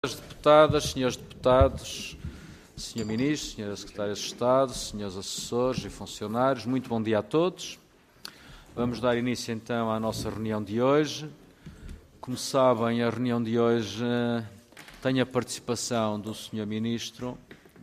Senhoras deputadas, senhores deputados, senhor Ministro, senhora Secretária de Estado, senhores assessores e funcionários, muito bom dia a todos. Vamos dar início então à nossa reunião de hoje. Como sabem, a reunião de hoje tem a participação do senhor Ministro,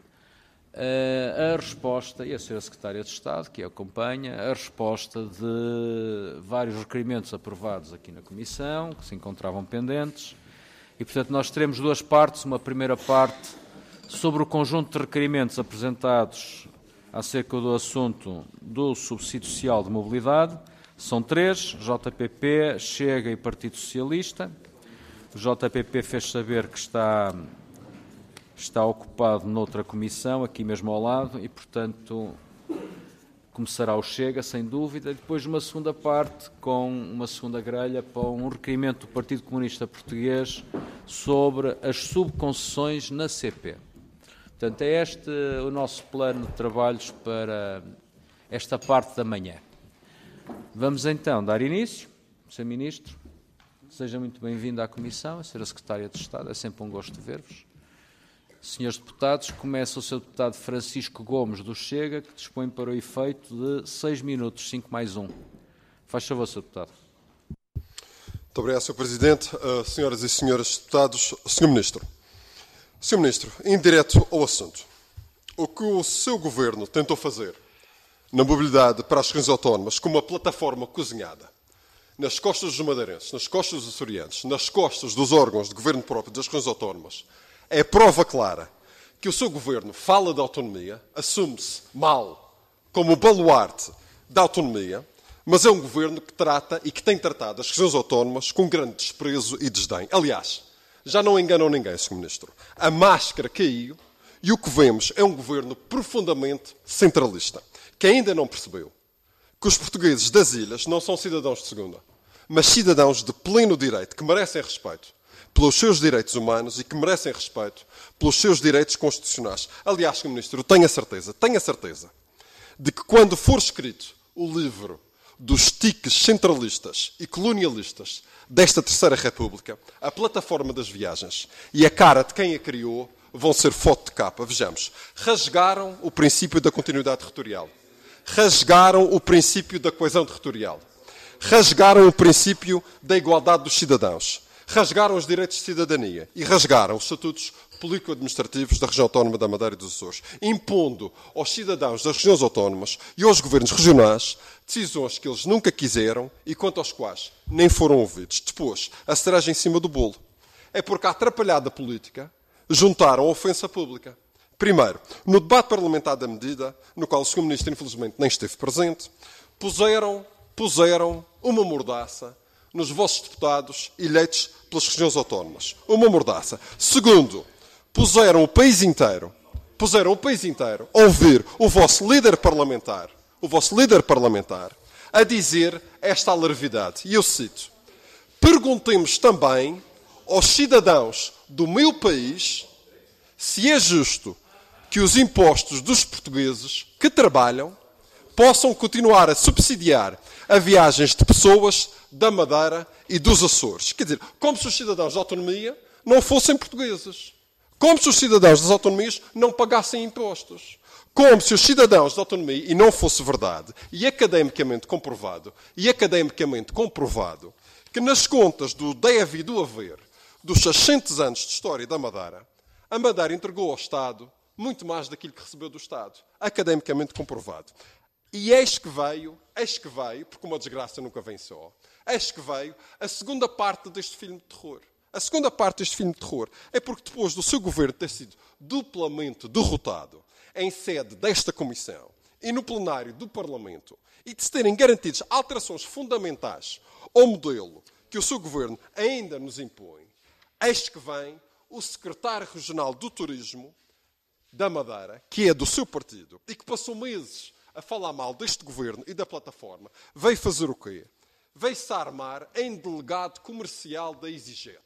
a resposta, e a senhora Secretária de Estado, que a acompanha, a resposta de vários requerimentos aprovados aqui na Comissão, que se encontravam pendentes. E, portanto, nós teremos duas partes. Uma primeira parte sobre o conjunto de requerimentos apresentados acerca do assunto do subsídio social de mobilidade. São três: JPP, Chega e Partido Socialista. O JPP fez saber que está ocupado noutra comissão, aqui mesmo ao lado, e, portanto, começará o Chega, sem dúvida, e depois uma segunda parte com uma segunda grelha para um requerimento do Partido Comunista Português sobre as subconcessões na CP. Portanto, é este o nosso plano de trabalhos para esta parte da manhã. Vamos então dar início. Sr. Ministro, seja muito bem-vindo à Comissão, a Sra. Secretária de Estado, é sempre um gosto de ver-vos. Senhores deputados, começa o Sr. Deputado Francisco Gomes do Chega, que dispõe para o efeito de 6 minutos, 5 mais 1. Faz favor, Sr. Deputado. Muito obrigado, Sr. Presidente. Senhoras e senhores deputados, Sr. Ministro. Sr. Ministro, em direto ao assunto. O que o seu Governo tentou fazer na mobilidade para as regiões autónomas como uma plataforma cozinhada nas costas dos madeirenses, nas costas dos açorianos, nas costas dos órgãos de governo próprio das regiões autónomas, é prova clara que o seu Governo fala de autonomia, assume-se mal como o baluarte da autonomia, mas é um Governo que trata e que tem tratado as regiões autónomas com grande desprezo e desdém. Aliás, já não enganam ninguém, Sr. Ministro. A máscara caiu e o que vemos é um Governo profundamente centralista, que ainda não percebeu que os portugueses das ilhas não são cidadãos de segunda, mas cidadãos de pleno direito, que merecem respeito pelos seus direitos humanos e que merecem respeito pelos seus direitos constitucionais. Aliás, Sr. Ministro, tenho a certeza de que quando for escrito o livro dos tiques centralistas e colonialistas desta Terceira República, a plataforma das viagens e a cara de quem a criou vão ser foto de capa. Vejamos, rasgaram o princípio da continuidade territorial, rasgaram o princípio da coesão territorial, rasgaram o princípio da igualdade dos cidadãos, rasgaram os direitos de cidadania e rasgaram os estatutos político-administrativos da região autónoma da Madeira e dos Açores, impondo aos cidadãos das regiões autónomas e aos governos regionais decisões que eles nunca quiseram e quanto aos quais nem foram ouvidos. Depois, a cereja em cima do bolo. É porque a atrapalhada política juntaram a ofensa pública. Primeiro, no debate parlamentar da medida, no qual o Sr. Ministro infelizmente nem esteve presente, puseram uma mordaça nos vossos deputados eleitos pelas regiões autónomas. Uma mordaça. Segundo, puseram o país inteiro a ouvir o vosso líder parlamentar, a dizer esta alarvidade. E eu cito: perguntemos também aos cidadãos do meu país se é justo que os impostos dos portugueses que trabalham possam continuar a subsidiar a viagens de pessoas da Madeira e dos Açores. Quer dizer, como se os cidadãos da autonomia não fossem portugueses. Como se os cidadãos das autonomias não pagassem impostos. Como se os cidadãos da autonomia, e não fosse verdade, e academicamente comprovado, que nas contas do deve e do haver dos 600 anos de história da Madeira, a Madeira entregou ao Estado muito mais daquilo que recebeu do Estado. Academicamente comprovado. E eis que veio, porque uma desgraça nunca vem só, eis que veio a segunda parte deste filme de terror. A segunda parte deste filme de terror é porque depois do seu governo ter sido duplamente derrotado em sede desta Comissão e no plenário do Parlamento e de se terem garantidas alterações fundamentais ao modelo que o seu governo ainda nos impõe, eis que vem o secretário regional do Turismo da Madeira, que é do seu partido e que passou meses a falar mal deste governo e da plataforma, veio fazer o quê? Veio-se armar em delegado comercial da EasyJet.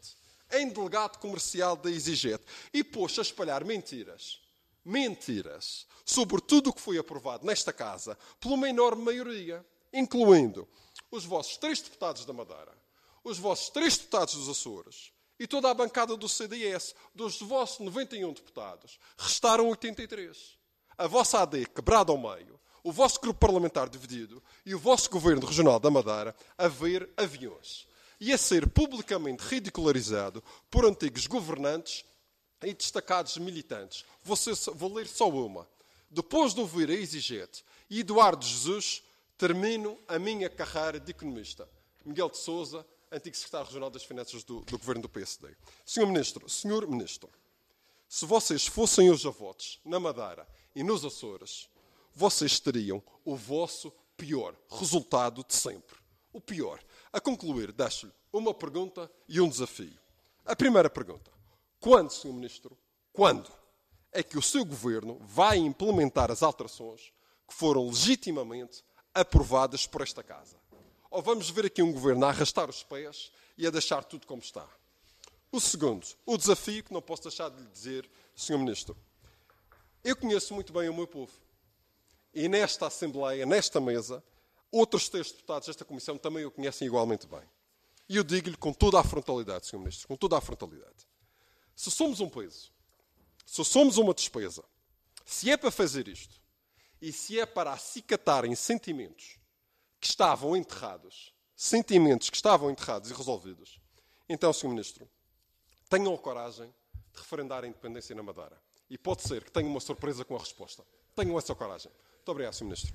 E pôs-se a espalhar mentiras sobre tudo o que foi aprovado nesta casa por uma enorme maioria, incluindo os vossos 3 deputados da Madeira, os vossos 3 deputados dos Açores E toda a bancada do CDS, dos vossos 91 deputados, restaram 83. A vossa AD quebrada ao meio, o vosso grupo parlamentar dividido e o vosso governo regional da Madeira a ver aviões. E a ser publicamente ridicularizado por antigos governantes e destacados militantes. Vou ler só uma. Depois de ouvir a EasyJet e Eduardo Jesus, termino a minha carreira de economista. Miguel de Sousa, antigo secretário regional das Finanças do governo do PSD. Senhor Ministro, se vocês fossem hoje a votos na Madeira e nos Açores, vocês teriam o vosso pior resultado de sempre. O pior. A concluir, deixo-lhe uma pergunta e um desafio. A primeira pergunta. Quando, Sr. Ministro, quando é que o seu governo vai implementar as alterações que foram legitimamente aprovadas por esta Casa? Ou vamos ver aqui um governo a arrastar os pés e a deixar tudo como está? O segundo, o desafio que não posso deixar de lhe dizer, Sr. Ministro. Eu conheço muito bem o meu povo. E nesta Assembleia, nesta mesa, outros 3 deputados desta Comissão também o conhecem igualmente bem. E eu digo-lhe com toda a frontalidade, Sr. Ministro, com toda a frontalidade. Se somos um peso, se somos uma despesa, se é para fazer isto, e se é para acicatarem sentimentos que estavam enterrados e resolvidos, então, Sr. Ministro, tenham a coragem de referendar a independência na Madeira. E pode ser que tenham uma surpresa com a resposta. Tenham essa coragem. Muito obrigado, Sr. Ministro.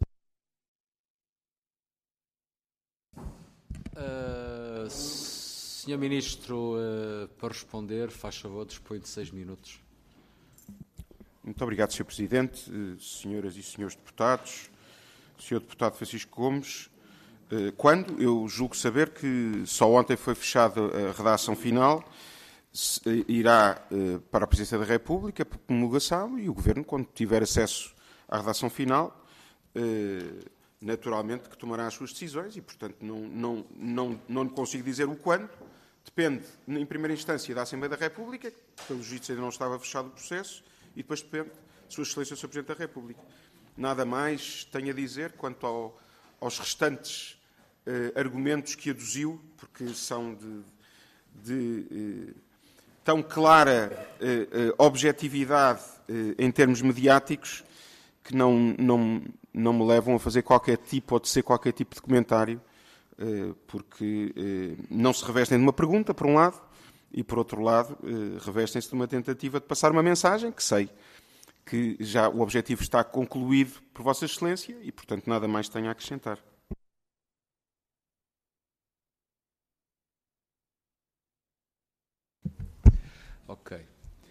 Sr. Ministro, para responder, faz favor, dispõe de 6 minutos. Muito obrigado, Sr. Presidente, senhoras e senhores deputados, Sr. Deputado Francisco Gomes. Quando? Eu julgo saber que só ontem foi fechada a redação final, irá para a Presidência da República por promulgação e o Governo, quando tiver acesso à redação final, naturalmente que tomará as suas decisões e, portanto, não lhe consigo dizer o quando. Depende, em primeira instância, da Assembleia da República, que, pelos vistos, ainda não estava fechado o processo, e depois depende de Sua Excelência, Sr. Presidente da República. Nada mais tenho a dizer quanto aos restantes argumentos que aduziu, porque são de tão clara objetividade em termos mediáticos que não me levam a fazer qualquer tipo ou de ser qualquer tipo de comentário, porque não se revestem de uma pergunta, por um lado, e, por outro lado, revestem-se de uma tentativa de passar uma mensagem que sei que já o objetivo está concluído por Vossa Excelência e, portanto, nada mais tenho a acrescentar. Ok.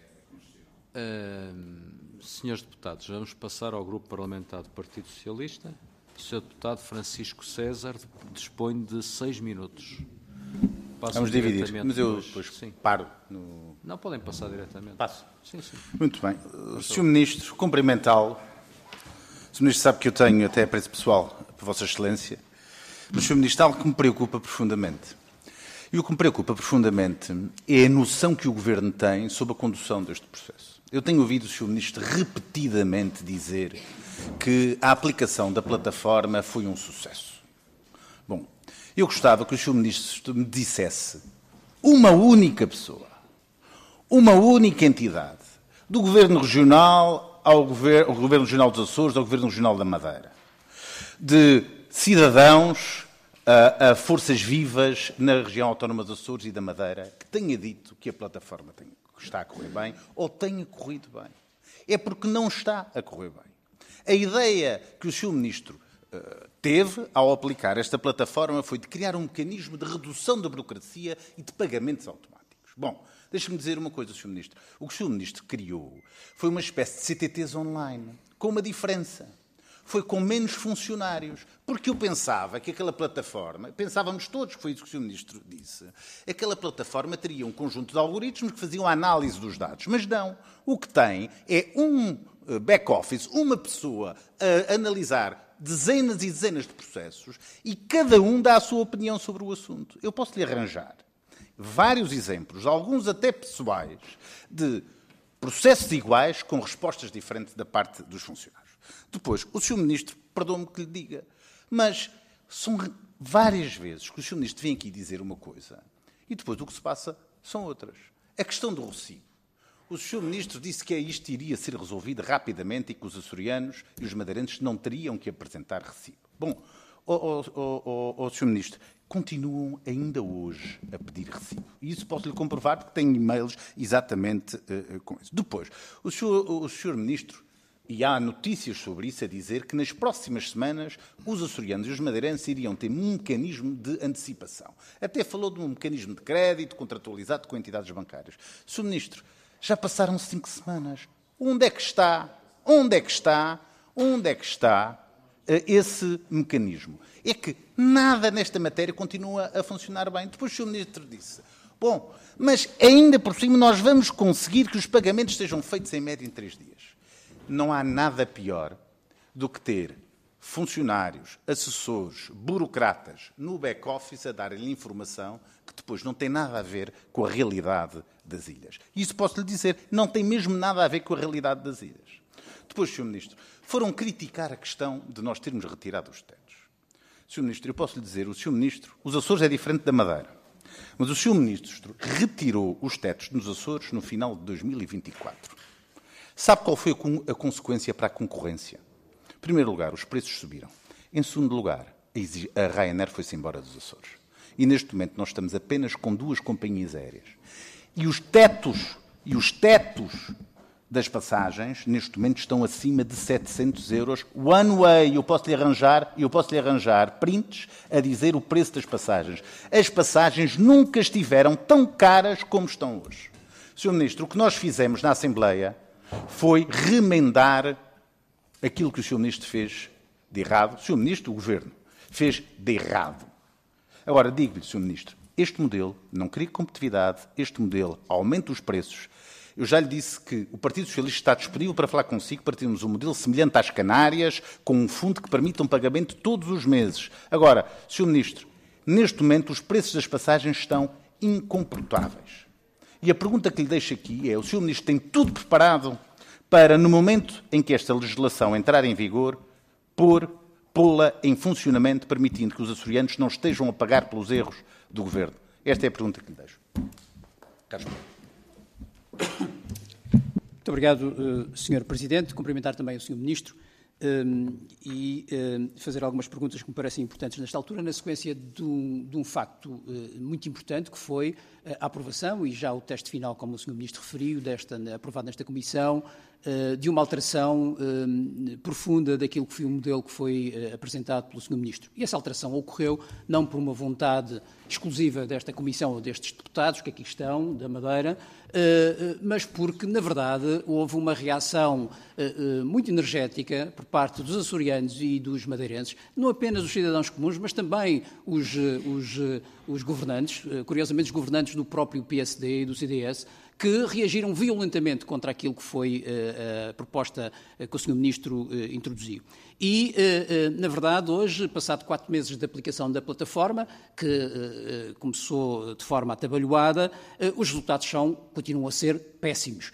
Senhores deputados, vamos passar ao Grupo Parlamentar do Partido Socialista. O Sr. Deputado Francisco César dispõe de 6 minutos. Vamos dividir, mas eu depois paro. Não, podem passar diretamente. Passo. Sim, sim. Muito bem. Sr. Ministro, cumprimentá-lo. O Sr. Ministro sabe que eu tenho até apreço pessoal por Vossa Excelência, mas, Sr. Ministro, algo que me preocupa profundamente. E o que me preocupa profundamente é a noção que o Governo tem sobre a condução deste processo. Eu tenho ouvido o Sr. Ministro repetidamente dizer que a aplicação da plataforma foi um sucesso. Bom, eu gostava que o Sr. Ministro me dissesse uma única pessoa, uma única entidade, do Governo Regional ao Governo Regional dos Açores, ao Governo Regional da Madeira, de cidadãos a forças vivas na região autónoma dos Açores e da Madeira, que tenha dito que a plataforma está a correr bem ou tenha corrido bem. É porque não está a correr bem. A ideia que o Sr. Ministro teve ao aplicar esta plataforma foi de criar um mecanismo de redução da burocracia e de pagamentos automáticos. Bom, deixe-me dizer uma coisa, Sr. Ministro. O que o Sr. Ministro criou foi uma espécie de CTTs online, com uma diferença. Foi com menos funcionários. Porque eu pensava que aquela plataforma, pensávamos todos que foi isso que o Sr. Ministro disse, aquela plataforma teria um conjunto de algoritmos que faziam a análise dos dados. Mas não. O que tem é um back-office, uma pessoa a analisar dezenas e dezenas de processos e cada um dá a sua opinião sobre o assunto. Eu posso lhe arranjar vários exemplos, alguns até pessoais, de processos iguais com respostas diferentes da parte dos funcionários. Depois, o Sr. Ministro, perdoe-me que lhe diga, mas são várias vezes que o Sr. Ministro vem aqui dizer uma coisa e depois o que se passa são outras. A questão do recibo. O Sr. Ministro disse que isto iria ser resolvido rapidamente e que os açorianos e os madeirenses não teriam que apresentar recibo. Bom, Sr. Ministro, continuam ainda hoje a pedir recibo. E isso posso-lhe comprovar porque tenho e-mails exatamente com isso. Depois, o Sr. Ministro, e há notícias sobre isso, a dizer que nas próximas semanas os açorianos e os madeirenses iriam ter um mecanismo de antecipação. Até falou de um mecanismo de crédito contratualizado com entidades bancárias. Sr. Ministro, já passaram 5 semanas. Onde é que está esse mecanismo? É que nada nesta matéria continua a funcionar bem. Depois o Sr. Ministro disse, bom, mas ainda por cima nós vamos conseguir que os pagamentos sejam feitos em média em 3 dias. Não há nada pior do que ter funcionários, assessores, burocratas no back-office a darem-lhe informação que depois não tem nada a ver com a realidade das ilhas. E isso posso-lhe dizer, não tem mesmo nada a ver com a realidade das ilhas. Depois, Sr. Ministro, foram criticar a questão de nós termos retirado os tetos. Sr. Ministro, eu posso lhe dizer, o Sr. Ministro, os Açores é diferente da Madeira, mas o Sr. Ministro retirou os tetos nos Açores no final de 2024. Sabe qual foi a consequência para a concorrência? Em primeiro lugar, os preços subiram. Em segundo lugar, a Ryanair foi-se embora dos Açores. E neste momento nós estamos apenas com 2 companhias aéreas. E os tetos das passagens, neste momento, estão acima de 700 euros. One way, eu posso lhe arranjar prints a dizer o preço das passagens. As passagens nunca estiveram tão caras como estão hoje. Sr. Ministro, o que nós fizemos na Assembleia foi remendar aquilo que o Sr. Ministro fez de errado. O Sr. Ministro, o Governo, fez de errado. Agora, digo-lhe, Sr. Ministro, este modelo não cria competitividade, este modelo aumenta os preços. Eu já lhe disse que o Partido Socialista está disponível para falar consigo para termos um modelo semelhante às Canárias, com um fundo que permita um pagamento todos os meses. Agora, Sr. Ministro, neste momento os preços das passagens estão incomportáveis. E a pergunta que lhe deixo aqui é, o Sr. Ministro tem tudo preparado para, no momento em que esta legislação entrar em vigor, pô-la em funcionamento, permitindo que os açorianos não estejam a pagar pelos erros do Governo? Esta é a pergunta que lhe deixo. Carlos. Muito obrigado, Sr. Presidente. Cumprimentar também o Sr. Ministro e fazer algumas perguntas que me parecem importantes nesta altura, na sequência de um facto muito importante, que foi a aprovação, e já o texto final, como o Sr. Ministro referiu, aprovado nesta Comissão, de uma alteração profunda daquilo que foi o modelo que foi apresentado pelo Sr. Ministro. E essa alteração ocorreu não por uma vontade exclusiva desta Comissão ou destes deputados que aqui estão, da Madeira, mas porque, na verdade, houve uma reação muito energética por parte dos açorianos e dos madeirenses, não apenas os cidadãos comuns, mas também os governantes, curiosamente os governantes do próprio PSD e do CDS, que reagiram violentamente contra aquilo que foi a proposta que o Sr. Ministro introduziu. E, na verdade, hoje, passado 4 meses de aplicação da plataforma, que começou de forma atabalhoada, os resultados continuam a ser péssimos.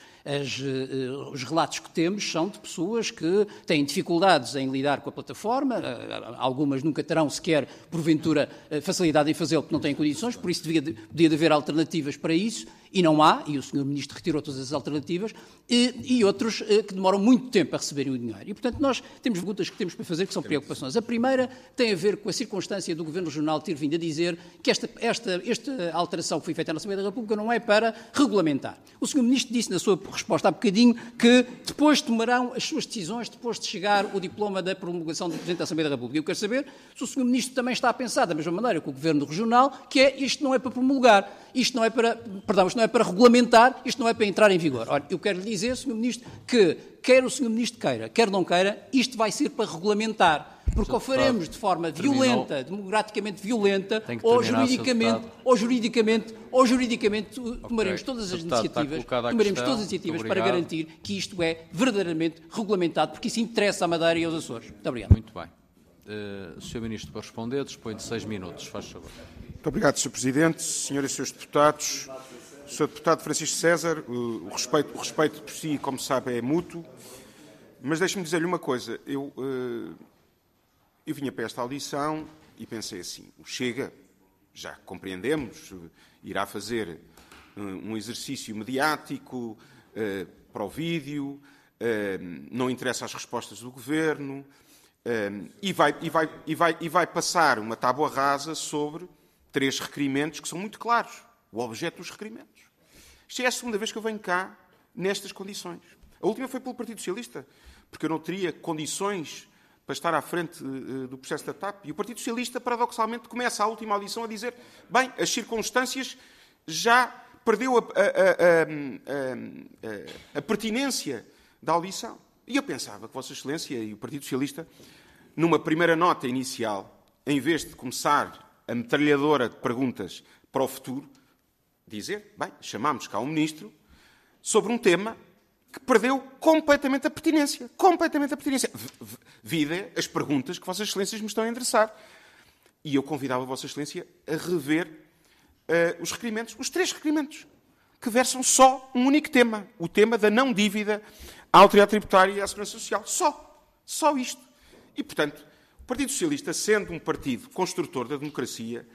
Os relatos que temos são de pessoas que têm dificuldades em lidar com a plataforma, algumas nunca terão sequer, porventura, facilidade em fazê-lo porque não têm condições, por isso podia haver alternativas para isso, e não há, e o Sr. Ministro retirou todas as alternativas, e outros que demoram muito tempo a receberem o dinheiro. E, portanto, nós temos perguntas que temos para fazer, que são preocupações. A primeira tem a ver com a circunstância do Governo Regional ter vindo a dizer que esta alteração que foi feita na Assembleia da República não é para regulamentar. O Sr. Ministro disse na sua resposta há bocadinho que depois tomarão as suas decisões depois de chegar o diploma da promulgação do Presidente da Assembleia da República. Eu quero saber se o Sr. Ministro também está a pensar da mesma maneira que o Governo Regional, que isto não é para promulgar, isto não é para regulamentar, isto não é para entrar em vigor. Ora, eu quero lhe dizer, Sr. Ministro, que quer o Sr. Ministro queira, quer não queira, isto vai ser para regulamentar. Porque ou faremos de forma violenta, democraticamente violenta, ou juridicamente tomaremos todas as iniciativas, para garantir que isto é verdadeiramente regulamentado, porque isso interessa à Madeira e aos Açores. Muito obrigado. Muito bem. Sr. Ministro, para responder, dispõe de 6 minutos. Faz favor. Muito obrigado, Sr. Presidente, Senhoras e Srs. Deputados. Sr. Deputado Francisco César, o respeito por si, como sabe, é mútuo, mas deixe-me dizer-lhe uma coisa. Eu vinha para esta audição e pensei assim, o Chega, já compreendemos, irá fazer um exercício mediático para o vídeo, não interessa as respostas do Governo, e vai passar uma tábua rasa sobre 3 requerimentos que são muito claros. O objeto dos requerimentos. Isto é a segunda vez que eu venho cá nestas condições. A última foi pelo Partido Socialista, porque eu não teria condições para estar à frente do processo da TAP. E o Partido Socialista, paradoxalmente, começa a última audição a dizer: bem, as circunstâncias já perdeu a pertinência da audição. E eu pensava que Vossa Excelência e o Partido Socialista, numa primeira nota inicial, em vez de começar a metralhadora de perguntas para o futuro, dizer: bem, chamámos cá um ministro sobre um tema que perdeu completamente a pertinência. Completamente a pertinência. Vida as perguntas que Vossas Excelências me estão a endereçar. E eu convidava Vossa Excelência a rever os requerimentos, os 3 requerimentos, que versam só um único tema. O tema da não dívida à Autoridade Tributária e à Segurança Social. Só isto. E, portanto, o Partido Socialista, sendo um partido construtor da democracia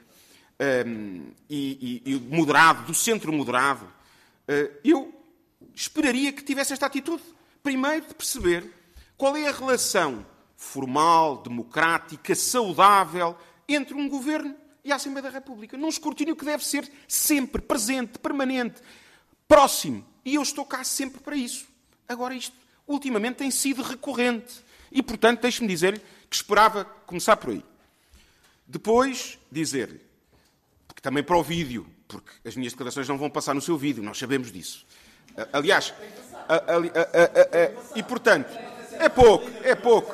e moderado, do centro moderado, eu esperaria que tivesse esta atitude. Primeiro, de perceber qual é a relação formal, democrática, saudável entre um Governo e a Assembleia da República. Num escrutínio que deve ser sempre presente, permanente, próximo. E eu estou cá sempre para isso. Agora, isto, ultimamente, tem sido recorrente. E, portanto, deixe-me dizer-lhe que esperava começar por aí. Depois, dizer-lhe, porque também para o vídeo, porque as minhas declarações não vão passar no seu vídeo, nós sabemos disso. Aliás, e portanto, é pouco.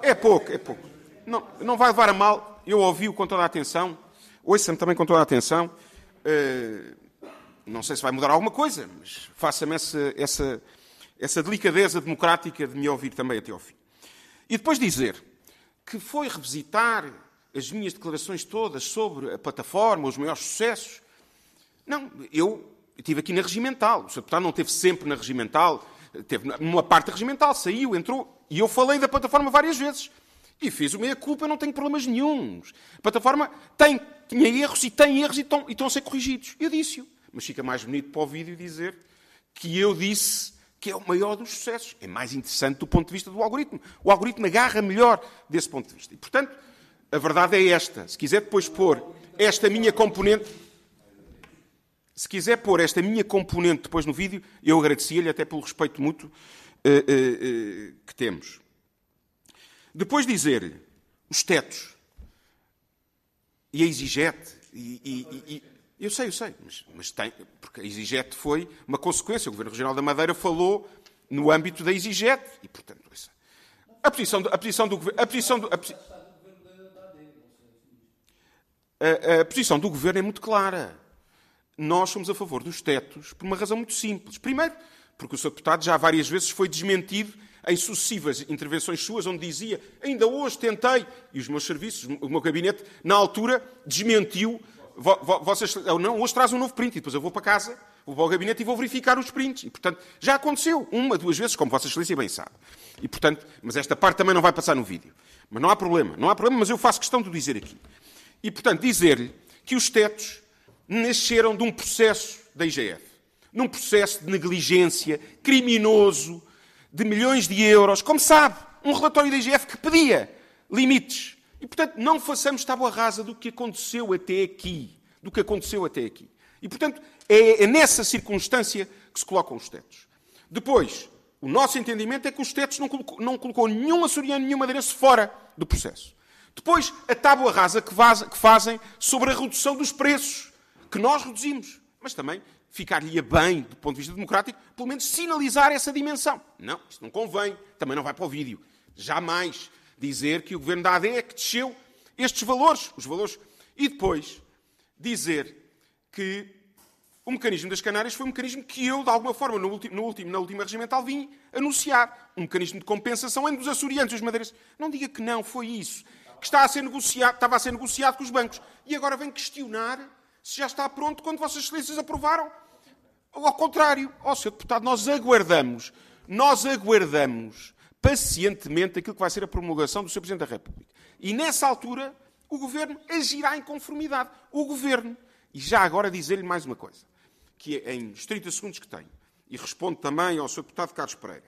Não vai levar a mal, eu ouvi-o com toda a atenção, ouça-me também com toda a atenção, não sei se vai mudar alguma coisa, mas faça-me essa delicadeza democrática de me ouvir também até ao fim. E depois dizer que foi revisitar as minhas declarações todas sobre a plataforma, os maiores sucessos. Não, eu estive aqui na regimental. O Sr. Deputado não esteve sempre na regimental, teve numa parte regimental, saiu, entrou, e eu falei da plataforma várias vezes. E fiz o meia-culpa, eu não tenho problemas nenhuns. A plataforma tinha erros e tem erros e estão a ser corrigidos. Eu disse-o. Mas fica mais bonito para o vídeo dizer que eu disse que é o maior dos sucessos. É mais interessante do ponto de vista do algoritmo. O algoritmo agarra melhor desse ponto de vista. E, portanto, a verdade é esta. Se quiser depois pôr esta minha componente... Se quiser pôr esta minha componente depois no vídeo, eu agradecia-lhe até pelo respeito mútuo que temos. Depois dizer-lhe os tetos e a Exiget. Eu sei, mas tem, porque a Exiget foi uma consequência. O Governo Regional da Madeira falou no âmbito da Exiget e, portanto, a posição do Governo é muito clara. Nós somos a favor dos tetos por uma razão muito simples. Primeiro, porque o Sr. Deputado já várias vezes foi desmentido em sucessivas intervenções suas, onde dizia: ainda hoje tentei, e os meus serviços, o meu gabinete, na altura, desmentiu. Não, hoje traz um novo print, e depois eu vou para casa, vou para o gabinete e vou verificar os prints. E, portanto, já aconteceu 1, 2 vezes, como Vossa Excelência bem sabe. E, portanto, mas esta parte também não vai passar no vídeo. Mas não há problema, mas eu faço questão de o dizer aqui. E, portanto, dizer-lhe que os tetos nasceram de um processo da IGF. Num processo de negligência criminoso de milhões de euros. Como sabe, um relatório da IGF que pedia limites. E, portanto, não façamos tábua rasa do que aconteceu até aqui. E, portanto, é nessa circunstância que se colocam os tetos. Depois, o nosso entendimento é que os tetos não colocou nenhum açoriano, nenhum madeirense fora do processo. Depois, a tábua rasa que fazem sobre a redução dos preços, que nós reduzimos. Mas também ficar-lhe bem, do ponto de vista democrático, pelo menos sinalizar essa dimensão. Não, isto não convém, também não vai para o vídeo. Jamais dizer que o Governo da AD é que desceu estes valores, os valores. E depois dizer que o mecanismo das Canárias foi um mecanismo que eu, de alguma forma, na última regimental, vim anunciar. Um mecanismo de compensação entre os açorianos e os madeirenses. Não diga que não, foi isso. Que estava a ser negociado com os bancos. E agora vem questionar se já está pronto quando Vossas Excelências aprovaram. Ao contrário, Sr. Deputado, nós aguardamos pacientemente aquilo que vai ser a promulgação do Sr. Presidente da República. E nessa altura, o Governo agirá em conformidade. O Governo. E já agora dizer-lhe mais uma coisa. que é em 30 segundos que tenho, e respondo também ao Sr. Deputado Carlos Pereira.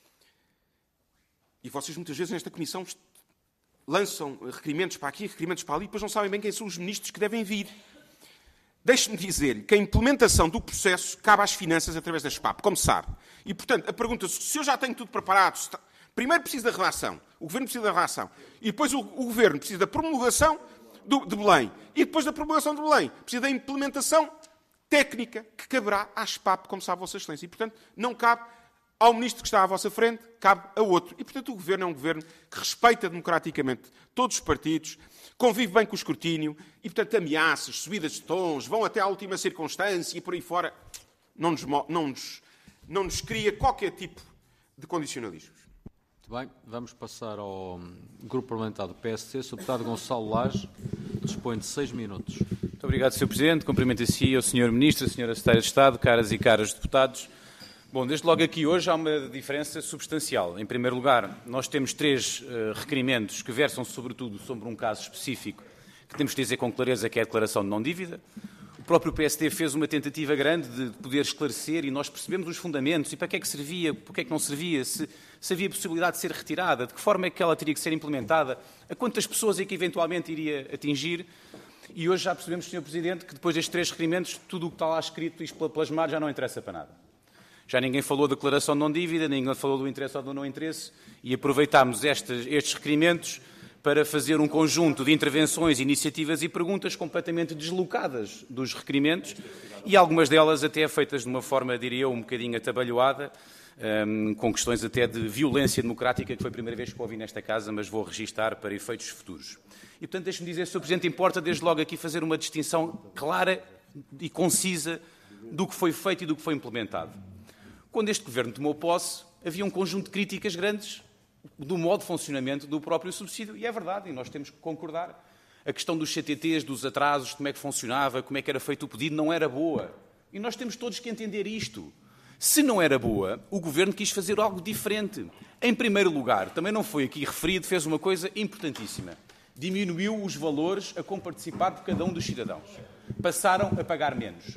E vocês muitas vezes nesta Comissão lançam requerimentos para aqui, requerimentos para ali, e depois não sabem bem quem são os ministros que devem vir. Deixe-me dizer-lhe que a implementação do processo cabe às finanças através da SPAP, como sabe. E, portanto, a pergunta se eu já tenho tudo preparado... Primeiro preciso da redação, o Governo precisa da redação, e depois o Governo precisa da promulgação de Belém, e depois da promulgação de Belém precisa da implementação técnica que caberá à SPAP, como sabe Vossa Excelência. E, portanto, não cabe ao Ministro que está à vossa frente, cabe a outro. E, portanto, o Governo é um Governo que respeita democraticamente todos os partidos, convive bem com o escrutínio, e, portanto, ameaças, subidas de tons, vão até à última circunstância e por aí fora, não nos cria qualquer tipo de condicionalismos. Muito bem, vamos passar ao Grupo Parlamentar do PSC. O Sr. Deputado Gonçalo Lage dispõe de 6 minutos. Muito obrigado, Sr. Presidente. Cumprimento a si, ao Sr. Ministro, à Sra. Secretária de Estado, caras e caros deputados. Bom, desde logo aqui hoje há uma diferença substancial. Em primeiro lugar, nós temos 3 requerimentos que versam sobretudo sobre um caso específico que temos que dizer com clareza que é a declaração de não-dívida. O próprio PSD fez uma tentativa grande de poder esclarecer e nós percebemos os fundamentos e para que é que servia, para que é que não servia, se havia possibilidade de ser retirada, de que forma é que ela teria que ser implementada, a quantas pessoas é que eventualmente iria atingir. E hoje já percebemos, Sr. Presidente, que depois destes 3 requerimentos, tudo o que está lá escrito e plasmado já não interessa para nada. Já ninguém falou da declaração de não-dívida, ninguém falou do interesse ou do não-interesse e aproveitámos estes requerimentos para fazer um conjunto de intervenções, iniciativas e perguntas completamente deslocadas dos requerimentos e algumas delas até feitas de uma forma, diria eu, um bocadinho atabalhoada, com questões até de violência democrática, que foi a primeira vez que ouvi nesta casa, mas vou registar para efeitos futuros. E, portanto, deixe-me dizer, Sr. Presidente, importa desde logo aqui fazer uma distinção clara e concisa do que foi feito e do que foi implementado. Quando este Governo tomou posse, havia um conjunto de críticas grandes do modo de funcionamento do próprio subsídio, e é verdade, e nós temos que concordar. A questão dos CTTs, dos atrasos, como é que funcionava, como é que era feito o pedido, não era boa. E nós temos todos que entender isto. Se não era boa, o Governo quis fazer algo diferente. Em primeiro lugar, também não foi aqui referido, fez uma coisa importantíssima. Diminuiu os valores a comparticipar por cada um dos cidadãos. Passaram a pagar menos.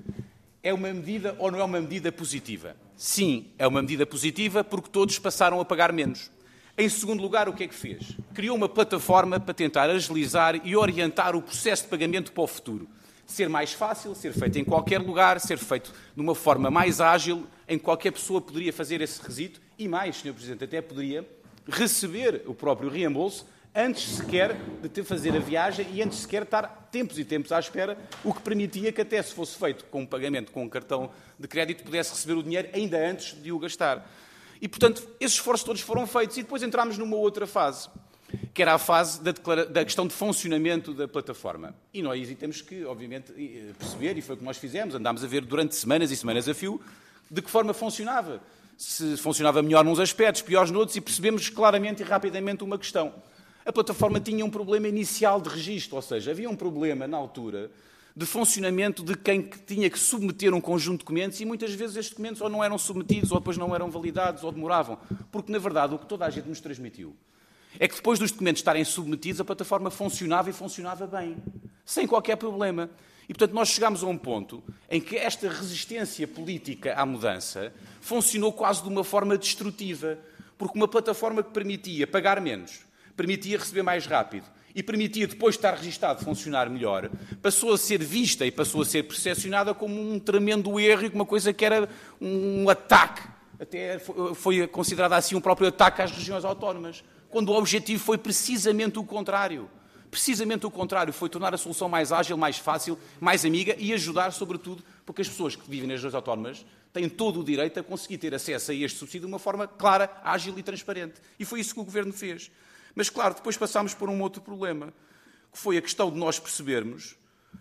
É uma medida ou não é uma medida positiva? Sim, é uma medida positiva porque todos passaram a pagar menos. Em segundo lugar, o que é que fez? Criou uma plataforma para tentar agilizar e orientar o processo de pagamento para o futuro. Ser mais fácil, ser feito em qualquer lugar, ser feito de uma forma mais ágil, em que qualquer pessoa poderia fazer esse requisito e mais, Sr. Presidente, até poderia receber o próprio reembolso antes sequer de fazer a viagem e antes sequer estar tempos e tempos à espera, o que permitia que até se fosse feito com um pagamento com um cartão de crédito pudesse receber o dinheiro ainda antes de o gastar. E, portanto, esses esforços todos foram feitos e depois entramos numa outra fase, que era a fase da questão de funcionamento da plataforma. E nós temos que, obviamente, perceber, e foi o que nós fizemos, andámos a ver durante semanas e semanas a fio, de que forma funcionava. Se funcionava melhor nos aspectos, piores noutros, e percebemos claramente e rapidamente uma questão. A plataforma tinha um problema inicial de registro, ou seja, havia um problema na altura de funcionamento de quem tinha que submeter um conjunto de documentos e muitas vezes estes documentos ou não eram submetidos ou depois não eram validados ou demoravam. Porque, na verdade, o que toda a gente nos transmitiu é que depois dos documentos estarem submetidos a plataforma funcionava e funcionava bem, sem qualquer problema. E, portanto, nós chegámos a um ponto em que esta resistência política à mudança funcionou quase de uma forma destrutiva, porque uma plataforma que permitia pagar menos, permitia receber mais rápido e permitia depois de estar registado funcionar melhor, passou a ser vista e passou a ser percepcionada como um tremendo erro e uma coisa que era um ataque, até foi considerada assim um próprio ataque às regiões autónomas, quando o objetivo foi precisamente o contrário. Precisamente o contrário, foi tornar a solução mais ágil, mais fácil, mais amiga e ajudar, sobretudo, porque as pessoas que vivem nas regiões autónomas têm todo o direito a conseguir ter acesso a este subsídio de uma forma clara, ágil e transparente. E foi isso que o Governo fez. Mas, claro, depois passámos por um outro problema, que foi a questão de nós percebermos,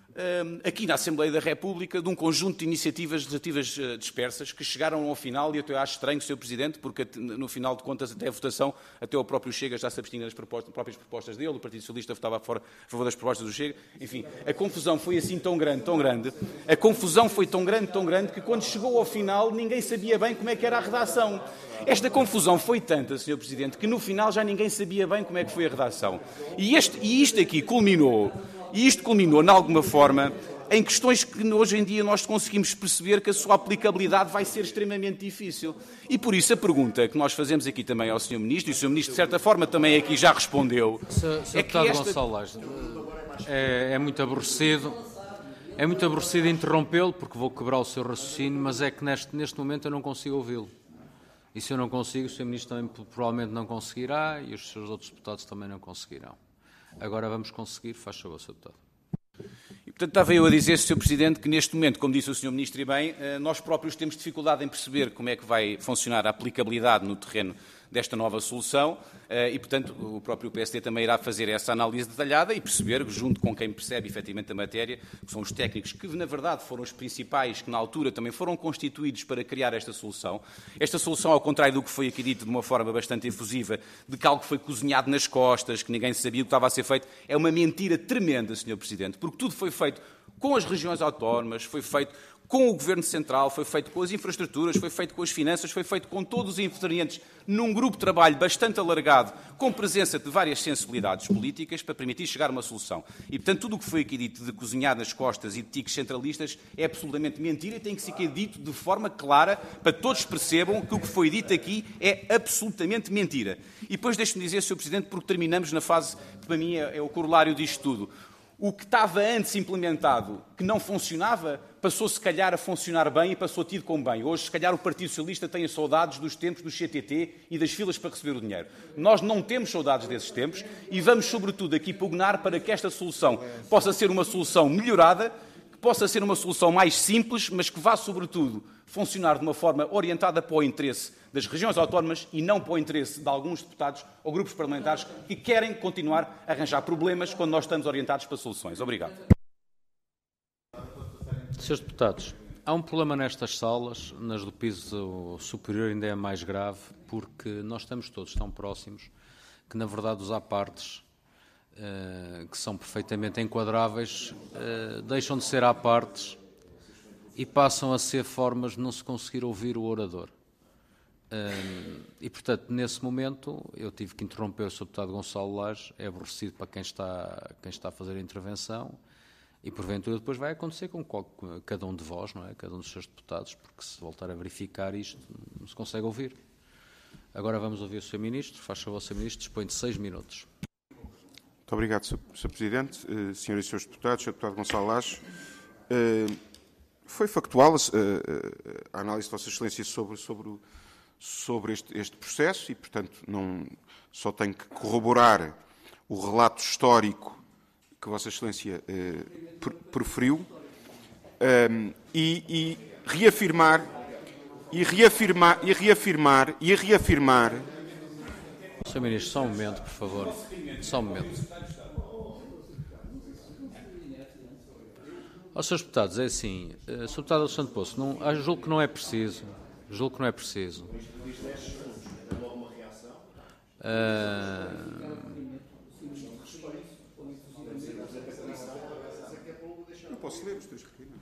aqui na Assembleia da República, de um conjunto de iniciativas legislativas dispersas que chegaram ao final, e eu acho estranho, Sr. Presidente, porque no final de contas, até a votação, até o próprio Chega já se abstinha das próprias propostas dele, o Partido Socialista votava a favor das propostas do Chega, enfim, a confusão foi assim tão grande, a confusão foi tão grande, que quando chegou ao final ninguém sabia bem como é que era a redação. Esta confusão foi tanta, Sr. Presidente, que no final já ninguém sabia bem como é que foi a redação. E isto aqui culminou, em alguma forma, em questões que hoje em dia nós conseguimos perceber que a sua aplicabilidade vai ser extremamente difícil. E por isso a pergunta que nós fazemos aqui também ao Sr. Ministro, e o Sr. Ministro de certa forma também aqui já respondeu, é que Gonçalo Laje, é muito aborrecido interrompê-lo, porque vou quebrar o seu raciocínio, mas é que neste momento eu não consigo ouvi-lo. E se eu não consigo, o Sr. Ministro também provavelmente não conseguirá e os seus outros deputados também não conseguirão. Agora vamos conseguir, faz favor, Sr. Deputado. E, portanto, estava eu a dizer, Sr. Presidente, que neste momento, como disse o Sr. Ministro e bem, nós próprios temos dificuldade em perceber como é que vai funcionar a aplicabilidade no terreno desta nova solução e, portanto, o próprio PSD também irá fazer essa análise detalhada e perceber, junto com quem percebe efetivamente a matéria, que são os técnicos que, na verdade, foram os principais, que na altura também foram constituídos para criar esta solução. Esta solução, ao contrário do que foi aqui dito de uma forma bastante efusiva, de que algo foi cozinhado nas costas, que ninguém sabia o que estava a ser feito, é uma mentira tremenda, Sr. Presidente, porque tudo foi feito com as regiões autónomas, foi feito com o Governo Central, foi feito com as infraestruturas, foi feito com as finanças, foi feito com todos os intervenientes num grupo de trabalho bastante alargado, com presença de várias sensibilidades políticas, para permitir chegar a uma solução. E, portanto, tudo o que foi aqui dito de cozinhar nas costas e de tiques centralistas é absolutamente mentira e tem que ser dito de forma clara para que todos percebam que o que foi dito aqui é absolutamente mentira. E depois deixe-me dizer, Sr. Presidente, porque terminamos na fase que para mim é o corolário disto tudo. O que estava antes implementado, que não funcionava, passou se calhar a funcionar bem e passou tido como bem. Hoje, se calhar, o Partido Socialista tem saudades dos tempos do CTT e das filas para receber o dinheiro. Nós não temos saudades desses tempos e vamos, sobretudo, aqui pugnar para que esta solução possa ser uma solução melhorada, que possa ser uma solução mais simples, mas que vá, sobretudo, funcionar de uma forma orientada para o interesse das regiões autónomas e não para o interesse de alguns deputados ou grupos parlamentares que querem continuar a arranjar problemas quando nós estamos orientados para soluções. Obrigado. Senhores deputados, há um problema nestas salas, nas do piso superior ainda é mais grave, porque nós estamos todos tão próximos que, na verdade, os apartes, que são perfeitamente enquadráveis, deixam de ser apartes e passam a ser formas de não se conseguir ouvir o orador. E, portanto, nesse momento, eu tive que interromper o Sr. Deputado Gonçalo Laje, é aborrecido para quem está a fazer a intervenção, e porventura depois vai acontecer com cada um de vós, não é? Cada um dos seus deputados, porque se voltar a verificar isto, não se consegue ouvir. Agora vamos ouvir o Sr. Ministro. Faz favor, Sr. Ministro, dispõe de 6 minutos. Muito obrigado, Sr. Presidente. Senhoras e Srs. Deputados, Sr. Deputado Gonçalo Laje, foi factual a análise de Vossa Excelência sobre este processo e, portanto, não só tenho que corroborar o relato histórico que Vossa Excelência proferiu e reafirmar. Sr. Ministro, só um momento, por favor. Só um momento. Aos Srs. Deputados, é assim, Sr. Deputado Alexandre Poço, julgo que não é preciso. Julgo que não é preciso. Não posso ler os 3 requerimentos.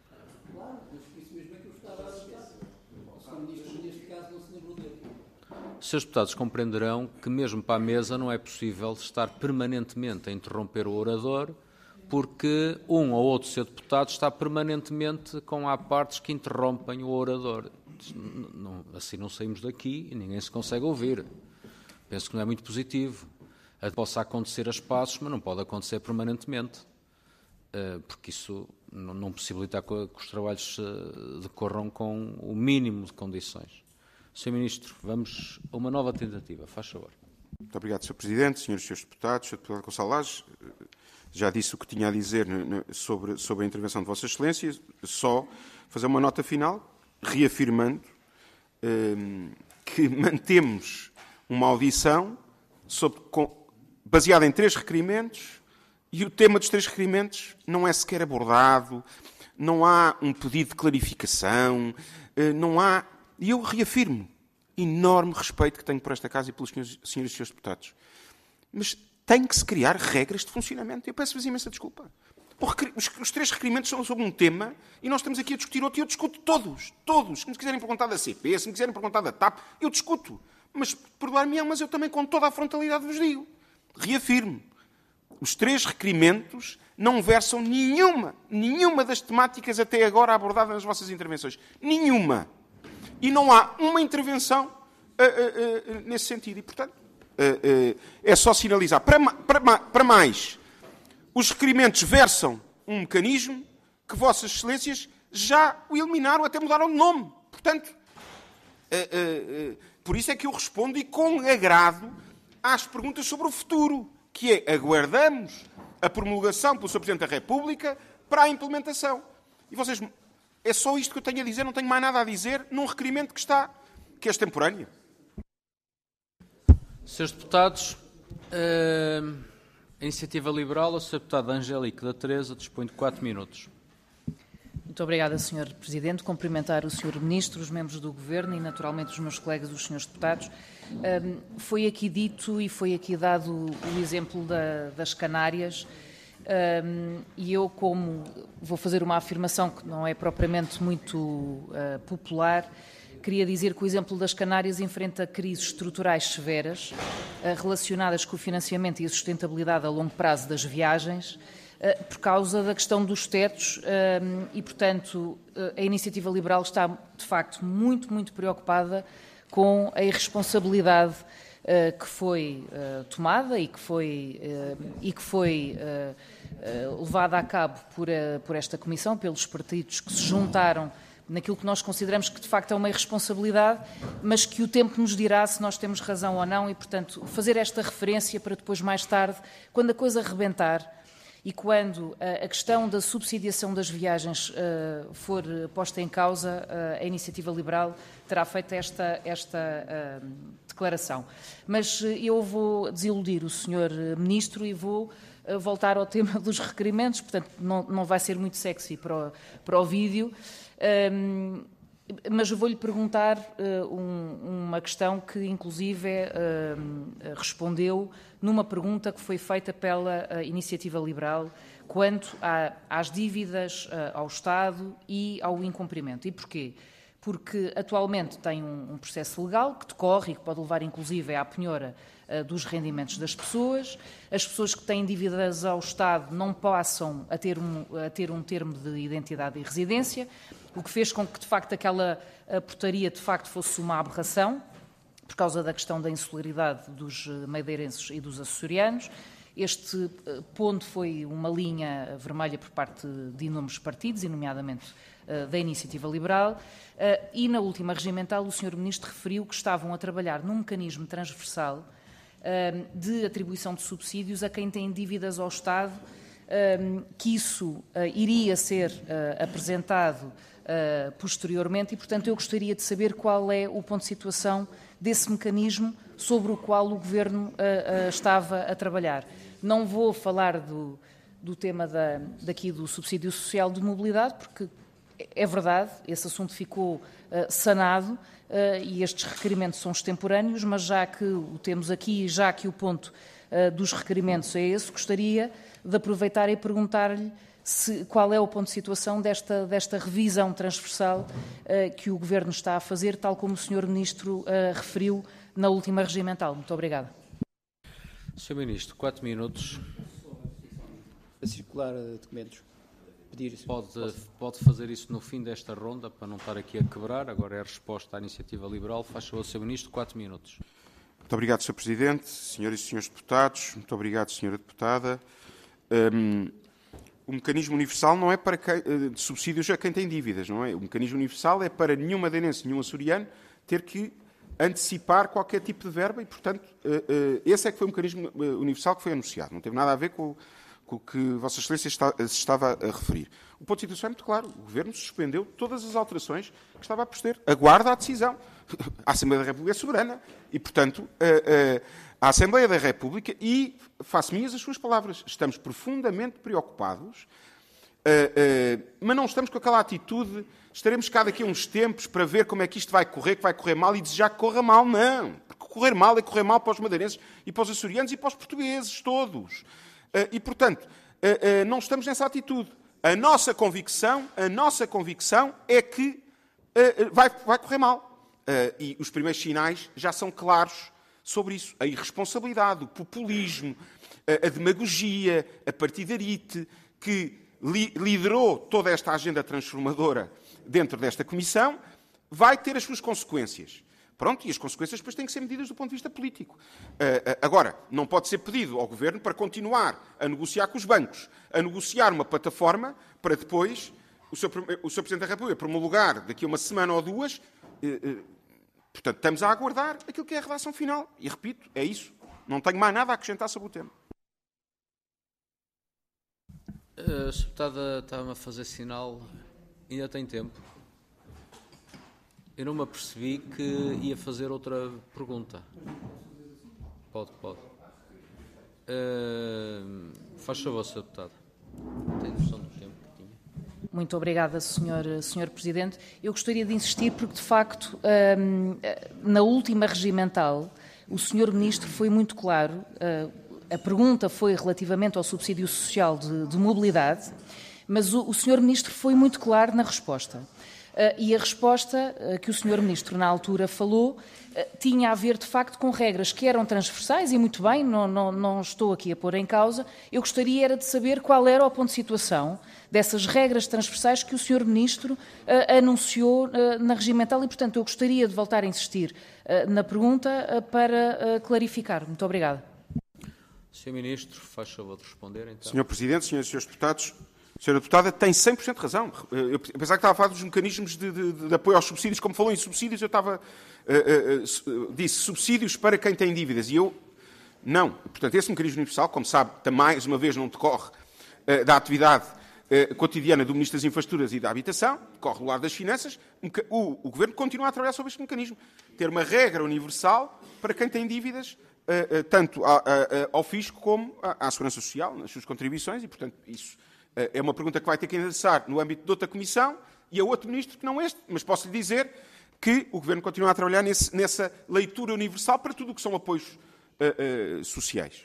Os Srs. Deputados compreenderão que mesmo para a mesa não é possível estar permanentemente a interromper o orador, porque um ou outro Sr. Deputado está permanentemente com partes que interrompem o orador. Assim não saímos daqui e ninguém se consegue ouvir. Penso que não é muito positivo. Possa acontecer a espaços, mas não pode acontecer permanentemente, porque isso não possibilita que os trabalhos decorram com o mínimo de condições. Sr. Ministro, vamos a uma nova tentativa. Faz favor. Muito obrigado, Sr. Presidente, senhores e senhores deputados, Sr. Deputado Gonçalo Laje. Já disse o que tinha a dizer sobre a intervenção de Vossa Excelência, só fazer uma nota final, reafirmando que mantemos uma audição baseada em 3 requerimentos e o tema dos 3 requerimentos não é sequer abordado, não há um pedido de clarificação, não há... E eu reafirmo enorme respeito que tenho por esta Casa e pelos senhores e senhores deputados. Mas tem que se criar regras de funcionamento. Eu peço-vos imensa desculpa. Os 3 requerimentos são sobre um tema e nós estamos aqui a discutir outro e eu discuto todos. Se me quiserem perguntar da CP, se me quiserem perguntar da TAP, eu discuto. Mas, perdoar-me-ão, mas eu também com toda a frontalidade vos digo. Reafirmo. Os 3 requerimentos não versam nenhuma das temáticas até agora abordadas nas vossas intervenções. Nenhuma. E não há uma intervenção nesse sentido. E, portanto, é só sinalizar. Para mais, os requerimentos versam um mecanismo que vossas excelências já o eliminaram, até mudaram de nome. Portanto, por isso é que eu respondo e com agrado às perguntas sobre o futuro, que é, aguardamos a promulgação pelo Sr. Presidente da República para a implementação. E vocês, é só isto que eu tenho a dizer, não tenho mais nada a dizer num requerimento que é extemporâneo. Senhores deputados, a Iniciativa Liberal, a Sra. Deputada Angélica da Teresa, dispõe de 4 minutos. Muito obrigada, Sr. Presidente. Cumprimentar o Sr. Ministro, os membros do Governo e, naturalmente, os meus colegas, os Srs. Deputados. Foi aqui dito e foi aqui dado o exemplo das Canárias e eu, como vou fazer uma afirmação que não é propriamente muito popular, queria dizer que o exemplo das Canárias enfrenta crises estruturais severas relacionadas com o financiamento e a sustentabilidade a longo prazo das viagens, por causa da questão dos tetos e, portanto, a Iniciativa Liberal está, de facto, muito preocupada com a irresponsabilidade que foi tomada e que foi levada a cabo por esta Comissão, pelos partidos que se juntaram naquilo que nós consideramos que, de facto, é uma irresponsabilidade, mas que o tempo nos dirá se nós temos razão ou não e, portanto, fazer esta referência para depois, mais tarde, quando a coisa rebentar, e quando a questão da subsidiação das viagens for posta em causa, a Iniciativa Liberal terá feito esta declaração. Mas eu vou desiludir o Sr. Ministro e vou voltar ao tema dos requerimentos, portanto não vai ser muito sexy para o vídeo, mas eu vou-lhe perguntar uma questão que, inclusive, respondeu numa pergunta que foi feita pela Iniciativa Liberal quanto às dívidas ao Estado e ao incumprimento. E porquê? Porque atualmente tem um processo legal que decorre e que pode levar, inclusive, à penhora dos rendimentos das pessoas. As pessoas que têm dívidas ao Estado não passam a ter um termo de identidade e residência, o que fez com que, de facto, aquela portaria, de facto, fosse uma aberração, por causa da questão da insularidade dos madeirenses e dos açorianos. Este ponto foi uma linha vermelha por parte de inúmeros partidos, e nomeadamente da Iniciativa Liberal, e na última regimental o Sr. Ministro referiu que estavam a trabalhar num mecanismo transversal de atribuição de subsídios a quem tem dívidas ao Estado, que isso iria ser apresentado posteriormente e, portanto, eu gostaria de saber qual é o ponto de situação desse mecanismo sobre o qual o Governo estava a trabalhar. Não vou falar do tema daqui do subsídio social de mobilidade, porque é verdade, esse assunto ficou sanado e estes requerimentos são extemporâneos, mas já que o temos aqui e já que o ponto dos requerimentos é esse, gostaria de aproveitar e perguntar-lhe qual é o ponto de situação desta revisão transversal que o Governo está a fazer, tal como o Sr. Ministro referiu na última regimental. Muito obrigada. Sr. Ministro, 4 minutos. A circular documentos. Pode fazer isso no fim desta ronda, para não estar aqui a quebrar. Agora é a resposta à Iniciativa Liberal. Faz favor, Sr. Ministro, 4 minutos. Muito obrigado, Sr. Presidente, senhoras e senhores deputados. Muito obrigado, Sra. Deputada. O mecanismo universal não é para de subsídios a quem tem dívidas, não é? O mecanismo universal é para nenhum madeirense, nenhum açoriano ter que antecipar qualquer tipo de verba e, portanto, esse é que foi o mecanismo universal que foi anunciado. Não teve nada a ver com o que Vossa Excelência se estava a referir. O ponto de situação é muito claro. O Governo suspendeu todas as alterações que estava a proceder. Aguarda a decisão. A Assembleia da República é soberana e, portanto, a Assembleia da República, e faço minhas as suas palavras, estamos profundamente preocupados, mas não estamos com aquela atitude, estaremos cá daqui a uns tempos para ver como é que isto vai correr, que vai correr mal e desejar que corra mal. Não. Porque correr mal é correr mal para os madeirenses e para os açorianos e para os portugueses todos. E, portanto, não estamos nessa atitude. A nossa convicção é que vai correr mal. E os primeiros sinais já são claros sobre isso. A irresponsabilidade, o populismo, a demagogia, a partidarite, que liderou toda esta agenda transformadora dentro desta Comissão, vai ter as suas consequências. Pronto, e as consequências depois têm que ser medidas do ponto de vista político. Agora, não pode ser pedido ao Governo para continuar a negociar com os bancos, a negociar uma plataforma para depois o Sr. Presidente da República promulgar daqui a uma semana ou duas. Portanto, estamos a aguardar aquilo que é a redação final. E repito, é isso. Não tenho mais nada a acrescentar sobre o tema. A deputada estava a fazer sinal, ainda tem tempo. Eu não me apercebi que ia fazer outra pergunta. Pode. Faz favor, Sr. Deputado. Tem noção do tempo que tinha? Muito obrigada, Sr. Presidente. Eu gostaria de insistir porque, de facto, na última regimental, o Sr. Ministro foi muito claro. A pergunta foi relativamente ao subsídio social de mobilidade, mas o Sr. Ministro foi muito claro na resposta. E a resposta que o Sr. Ministro, na altura, falou tinha a ver, de facto, com regras que eram transversais, e muito bem, não estou aqui a pôr em causa. Eu gostaria era de saber qual era o ponto de situação dessas regras transversais que o Sr. Ministro anunciou na regimental e, portanto, eu gostaria de voltar a insistir na pergunta para clarificar. Muito obrigada. Sr. Ministro, faz favor de responder, então. Sr. Presidente, senhoras e senhores deputados, a senhora deputada tem 100% de razão. Eu pensava que estava a falar dos mecanismos de apoio aos subsídios. Como falou em subsídios, eu estava... disse subsídios para quem tem dívidas. E eu... Não. Portanto, esse mecanismo universal, como sabe, mais uma vez não decorre da atividade cotidiana do Ministro das Infraestruturas e da Habitação, decorre do lado das finanças. O Governo continua a trabalhar sobre este mecanismo. Ter uma regra universal para quem tem dívidas, tanto ao fisco como à Segurança Social, nas suas contribuições, e, portanto, isso é uma pergunta que vai ter que endereçar no âmbito de outra comissão e a outro ministro que não este, mas posso lhe dizer que o Governo continua a trabalhar nessa leitura universal para tudo o que são apoios sociais.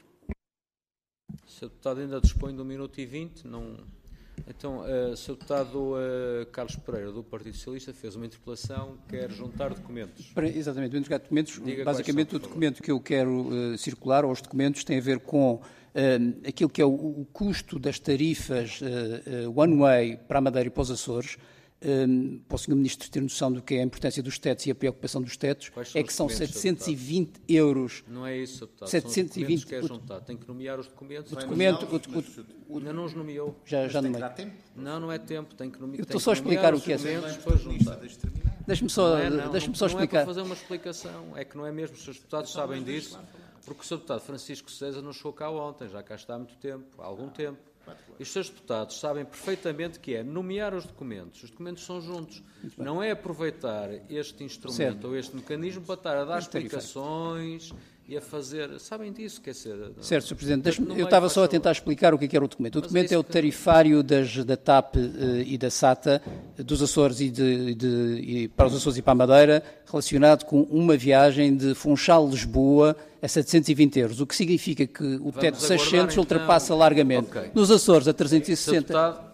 O Sr. Deputado ainda dispõe de 1 minuto e 20, não... Então, o Sr. Deputado Carlos Pereira, do Partido Socialista, fez uma interpelação, quer juntar documentos. Exatamente, juntar documentos. Basicamente, são, o documento que eu quero circular, ou os documentos, têm a ver com aquilo que é o custo das tarifas one-way para a Madeira e para os Açores. Para o Sr. Ministro ter noção do que é a importância dos tetos e a preocupação dos tetos, é que são 720 euros. Não é isso, Sr. Deputado. 720 São os que quer juntar. Tem que nomear os documentos. O documento... Ainda não os nomeou. Já nomeei. Não é tempo. Tem que nomear. Eu estou só a explicar o que é. Deixe-me só explicar. Não é para fazer uma explicação. É que não é mesmo. Os seus deputados sabem disso. Porque o Sr. Deputado Francisco César não chegou cá ontem. Já cá está há muito tempo. Há algum tempo. E os seus deputados sabem perfeitamente que é nomear os documentos. Os documentos são juntos. Não é aproveitar este instrumento ou este mecanismo para estar a dar explicações e a fazer... Sabem disso, quer ser... Certo, Sr. Presidente. Eu estava só a tentar explicar o que era o documento. O documento é o tarifário da TAP e da SATA, dos Açores e para os Açores e para a Madeira, relacionado com uma viagem de Funchal-Lisboa a 720 euros, o que significa que o teto de 600 ultrapassa largamente. Okay. Nos Açores, a 360...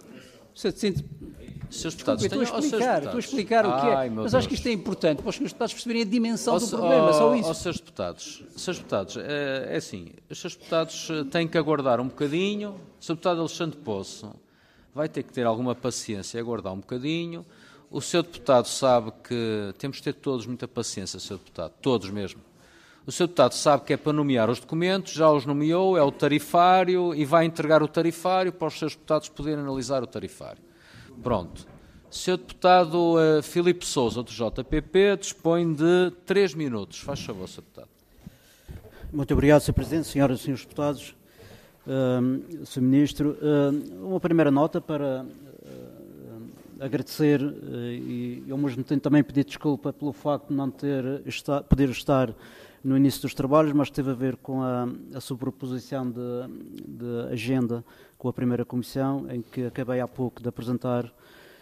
Seus deputados, estou a explicar o que é, mas acho que isto é importante para os senhores deputados perceberem a dimensão do problema, só isso. Seus deputados, é assim, os seus deputados têm que aguardar um bocadinho. O Sr. Deputado Alexandre Poço vai ter que ter alguma paciência e aguardar um bocadinho. O Sr. Deputado sabe que temos de ter todos muita paciência, Sr. Deputado, todos mesmo. O Sr. Deputado sabe que é para nomear os documentos, já os nomeou, é o tarifário e vai entregar o tarifário para os seus deputados poderem analisar o tarifário. Pronto. Sr. Deputado Filipe Sousa, do JPP, dispõe de 3 minutos. Faz favor, Sr. Deputado. Muito obrigado, Sr. Presidente, senhoras e senhores deputados, Sr. Ministro. Uma primeira nota para agradecer e ao mesmo tempo também pedir desculpa pelo facto de não poder estar no início dos trabalhos, mas teve a ver com a sobreposição de agenda com a primeira comissão, em que acabei há pouco de apresentar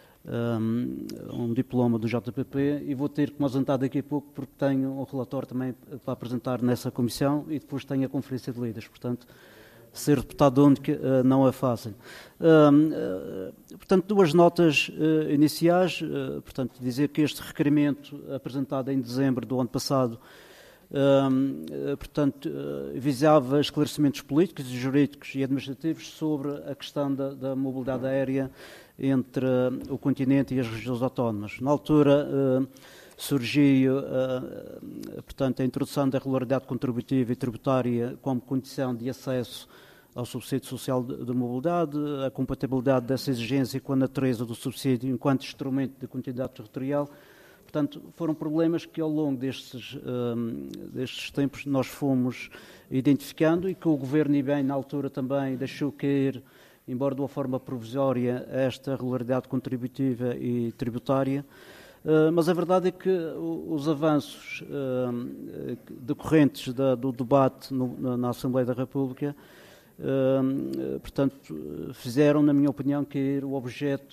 um diploma do JPP e vou ter que me ausentar daqui a pouco porque tenho um relatório também para apresentar nessa comissão e depois tenho a conferência de líderes, portanto ser deputado onde não é fácil. Portanto, 2 notas iniciais, portanto dizer que este requerimento apresentado em dezembro do ano passado portanto, visava esclarecimentos políticos, jurídicos e administrativos sobre a questão da mobilidade aérea entre o continente e as regiões autónomas. Na altura surgiu, portanto, a introdução da regularidade contributiva e tributária como condição de acesso ao subsídio social de mobilidade, a compatibilidade dessa exigência com a natureza do subsídio enquanto instrumento de continuidade territorial. Portanto, foram problemas que ao longo destes tempos nós fomos identificando e que o Governo, e bem na altura também, deixou cair, embora de uma forma provisória, esta regularidade contributiva e tributária. Mas a verdade é que os avanços decorrentes do debate na Assembleia da República, portanto, fizeram, na minha opinião, cair o objeto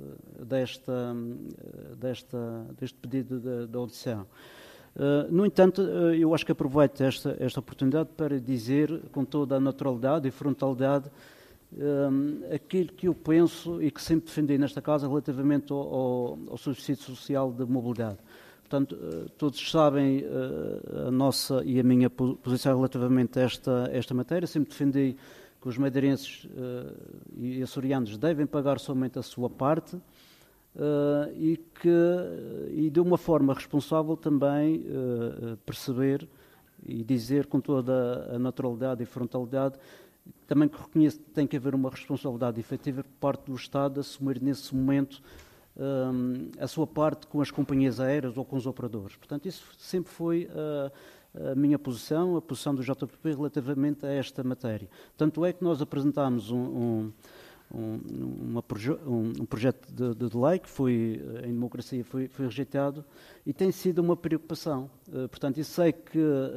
deste pedido de audição. No entanto, eu acho que aproveito esta oportunidade para dizer, com toda a naturalidade e frontalidade, aquilo que eu penso e que sempre defendi nesta casa relativamente ao subsídio social de mobilidade. Portanto, todos sabem a nossa e a minha posição relativamente a esta matéria. Sempre defendi que os madeirenses e açorianos devem pagar somente a sua parte e de uma forma responsável também perceber e dizer com toda a naturalidade e frontalidade também que reconheço que tem que haver uma responsabilidade efetiva por parte do Estado de assumir nesse momento a sua parte com as companhias aéreas ou com os operadores. Portanto, isso sempre foi a minha posição, a posição do JPP relativamente a esta matéria. Tanto é que nós apresentámos um projeto de lei que foi, em democracia, foi rejeitado e tem sido uma preocupação. Portanto, eu sei que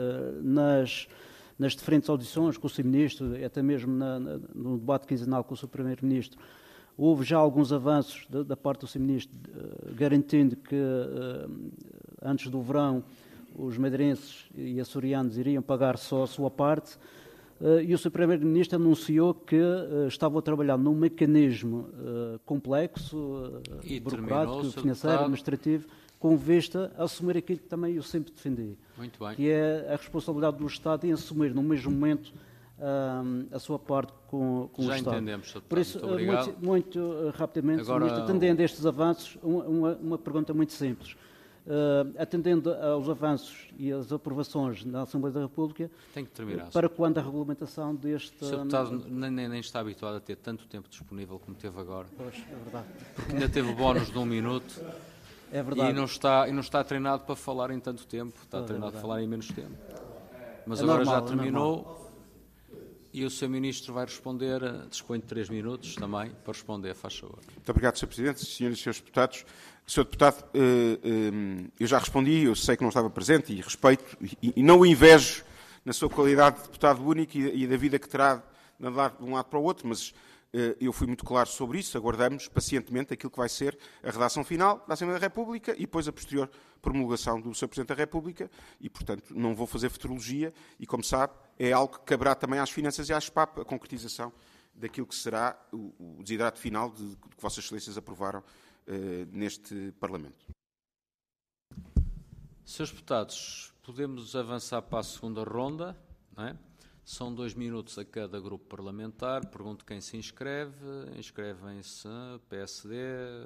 nas diferentes audições com o Sr. Ministro, até mesmo no debate quinzenal com o Sr. Primeiro-Ministro, houve já alguns avanços da parte do Sr. Ministro, garantindo que antes do verão os madeirenses e açorianos iriam pagar só a sua parte, e o Sr. Primeiro-Ministro anunciou que estava a trabalhar num mecanismo complexo, burocrático, financeiro, administrativo, com vista a assumir aquilo que também eu sempre defendi, que é a responsabilidade do Estado em assumir no mesmo momento a sua parte com o Estado. Já entendemos, Sr. Por isso, muito rapidamente, agora, Ministro, atendendo a estes avanços, uma pergunta muito simples. Atendendo aos avanços e às aprovações na Assembleia da República, tem que terminar, para quando a regulamentação deste... O Sr. Deputado nem está habituado a ter tanto tempo disponível como teve agora. Pois, é verdade. Porque ainda teve o bónus de 1 minuto. É verdade. E não está treinado para falar em tanto tempo, está treinado para falar em menos tempo. Mas agora já terminou e o Sr. Ministro vai responder, dispõe de 3 minutos também para responder, faz favor. Muito obrigado, Sr. Presidente, senhoras e senhores deputados. Sr. Deputado, eu já respondi, eu sei que não estava presente e respeito e não o invejo na sua qualidade de deputado único e da vida que terá de andar de um lado para o outro, mas eu fui muito claro sobre isso, aguardamos pacientemente aquilo que vai ser a redação final da Assembleia da República e depois a posterior promulgação do Sr. Presidente da República e, portanto, não vou fazer futurologia e, como sabe, é algo que caberá também às finanças e à SPAP, a concretização daquilo que será o desidrato final de que Vossas Excelências aprovaram neste Parlamento. Senhores deputados, podemos avançar para a segunda ronda, não é? São 2 minutos a cada grupo parlamentar. Pergunto quem se inscreve. Inscrevem-se PSD.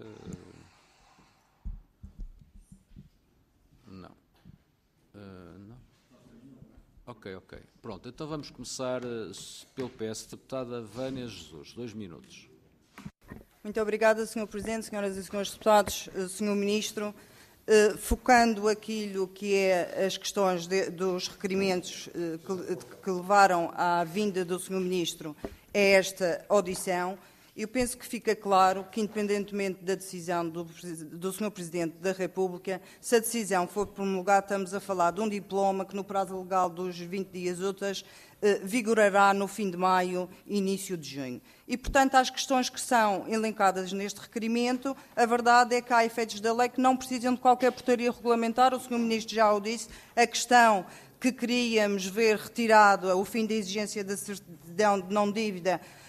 Não. Não. Ok. Pronto, então vamos começar pelo PS. Deputada Vânia Jesus, 2 minutos. Muito obrigada, Sr. Presidente, senhoras e senhores deputados, Sr. Ministro. Focando aquilo que é as questões dos requerimentos que levaram à vinda do Sr. Ministro a esta audição, eu penso que fica claro que, independentemente da decisão do Sr. Presidente da República, se a decisão for promulgada, estamos a falar de um diploma que, no prazo legal dos 20 dias úteis, vigorará no fim de maio, início de junho. E, portanto, as questões que são elencadas neste requerimento, a verdade é que há efeitos da lei que não precisam de qualquer portaria regulamentar. O Sr. Ministro já o disse, a questão que queríamos ver retirado, o fim da exigência da certidão de não dívida,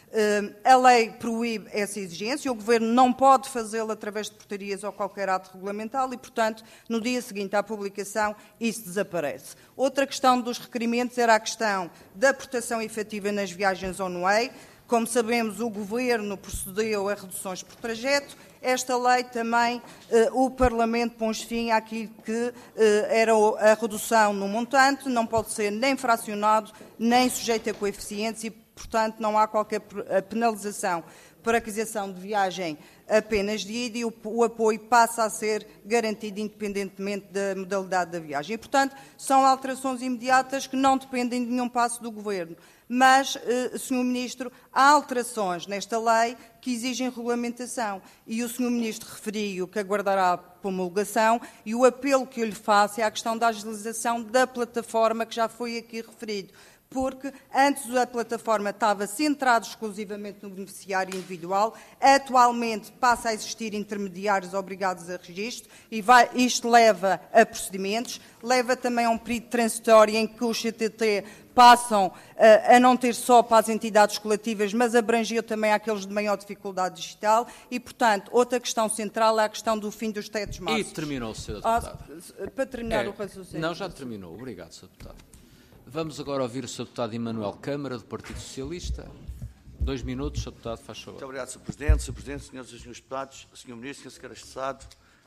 A lei proíbe essa exigência, o Governo não pode fazê-lo através de portarias ou qualquer ato regulamentar e, portanto, no dia seguinte à publicação, isso desaparece. Outra questão dos requerimentos era a questão da proteção efetiva nas viagens on-way. Como sabemos, o Governo procedeu a reduções por trajeto. Esta lei também, o Parlamento pôs fim àquilo que era a redução no montante, não pode ser nem fracionado, nem sujeito a coeficientes e, portanto, não há qualquer penalização por aquisição de viagem apenas de ida e o apoio passa a ser garantido independentemente da modalidade da viagem. E, portanto, são alterações imediatas que não dependem de nenhum passo do Governo. Mas, Sr. Ministro, há alterações nesta lei que exigem regulamentação e o Sr. Ministro referiu que aguardará a promulgação e o apelo que eu lhe faço é a questão da agilização da plataforma que já foi aqui referido. Porque antes a plataforma estava centrada exclusivamente no beneficiário individual, atualmente passa a existir intermediários obrigados a registro e isto leva a procedimentos, leva também a um período transitório em que os CTT passam a não ter só para as entidades coletivas, mas abrangeu também aqueles de maior dificuldade digital e, portanto, outra questão central é a questão do fim dos tetos máximos. E terminou, Sra. Deputada. Para terminar o raciocínio. Não, já terminou. Obrigado, Sra. Deputada. Vamos agora ouvir o Sr. Deputado Emanuel Câmara, do Partido Socialista. 2 minutos, Sr. Deputado, faz favor. Muito obrigado, Sr. Presidente. Sr. Presidente, senhoras e senhores deputados, Sr. Ministro, Sr. Secretário de Estado,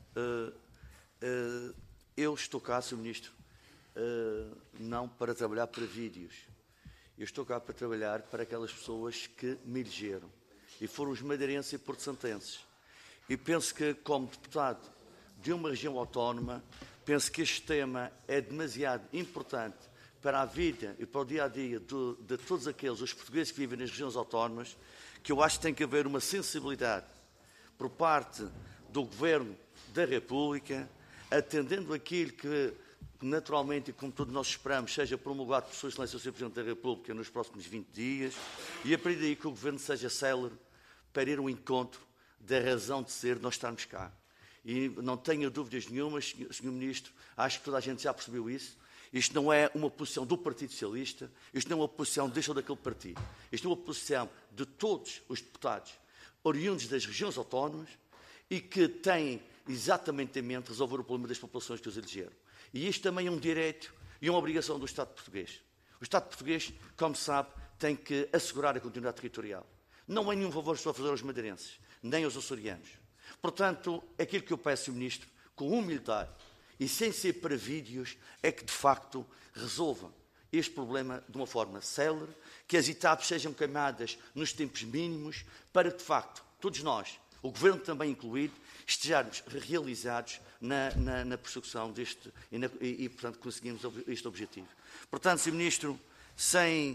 eu estou cá, Sr. Ministro, não para trabalhar para vídeos. Eu estou cá para trabalhar para aquelas pessoas que me elegeram e foram os madeirenses e porto-santenses. E penso que, como deputado de uma região autónoma, penso que este tema é demasiado importante para a vida e para o dia-a-dia de todos aqueles, os portugueses que vivem nas regiões autónomas, que eu acho que tem que haver uma sensibilidade por parte do Governo da República, atendendo aquilo que, naturalmente, e como todos nós esperamos, seja promulgado por Sua Excelência o Sr. Presidente da República nos próximos 20 dias, e a partir daí que o Governo seja célere para ir ao encontro da razão de ser de nós estarmos cá. E não tenho dúvidas nenhumas, Sr. Ministro, acho que toda a gente já percebeu isso. Isto não é uma posição do Partido Socialista, isto não é uma posição deste ou daquele partido. Isto é uma posição de todos os deputados oriundos das regiões autónomas e que têm exatamente em mente resolver o problema das populações que os elegeram. E isto também é um direito e uma obrigação do Estado português. O Estado português, como sabe, tem que assegurar a continuidade territorial. Não é nenhum favor só a fazer aos madeirenses, nem aos açorianos. Portanto, aquilo que eu peço, Sr. Ministro, com humildade, e sem ser para vídeos, é que, de facto, resolva este problema de uma forma célere, que as etapas sejam caminhadas nos tempos mínimos, para, de facto, todos nós, o Governo também incluído, estejamos realizados na persecução deste e, portanto, conseguimos este objetivo. Portanto, Sr. Ministro, sem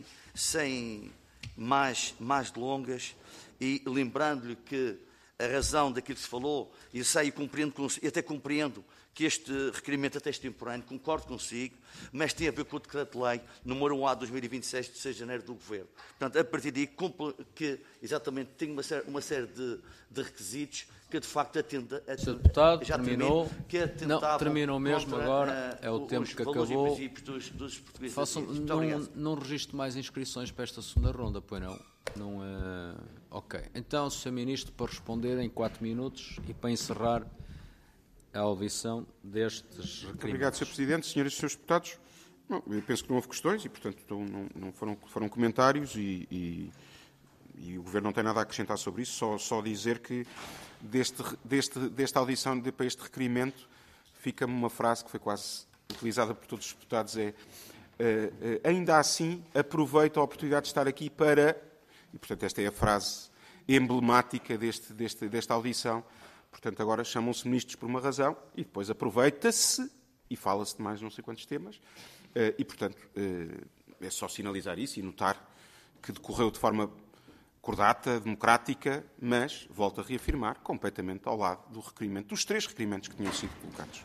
mais delongas e lembrando-lhe que a razão daquilo que se falou, e sei e até compreendo que este requerimento até é extemporâneo, concordo consigo, mas tem a ver com o Decreto-Lei número 1A de 2026, de 6 de janeiro do Governo. Portanto, a partir daí, que exatamente tem uma série de requisitos que, de facto, atenda... Sr. Deputado, já terminou. Não, terminou mesmo agora, é o tempo que acabou. Dos portugueses. Façam, não registro mais inscrições para esta segunda ronda, pois não? Não ok. Então, Sr. Ministro, para responder em 4 minutos e para encerrar a audição destes requerimentos. Obrigado, Sr. Presidente. Senhoras e senhores deputados, eu penso que não houve questões e, portanto, não foram comentários e o Governo não tem nada a acrescentar sobre isso, só dizer que desta audição para este requerimento fica-me uma frase que foi quase utilizada por todos os deputados, ainda assim aproveito a oportunidade de estar aqui para... E, portanto, esta é a frase emblemática desta audição. Portanto, agora chamam-se ministros por uma razão e depois aproveita-se e fala-se de mais não sei quantos temas. E, portanto, é só sinalizar isso e notar que decorreu de forma cordata, democrática, mas, volto a reafirmar, completamente ao lado do requerimento, dos 3 requerimentos que tinham sido colocados.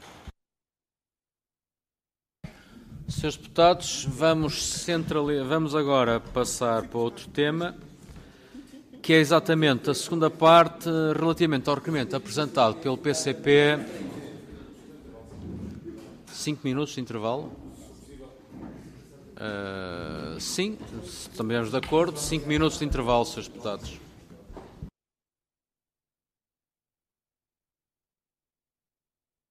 Senhores deputados, vamos agora passar para outro tema, que é exatamente a segunda parte relativamente ao requerimento apresentado pelo PCP. 5 minutos de intervalo. Sim, também estamos de acordo. 5 minutos de intervalo, Srs. Deputados.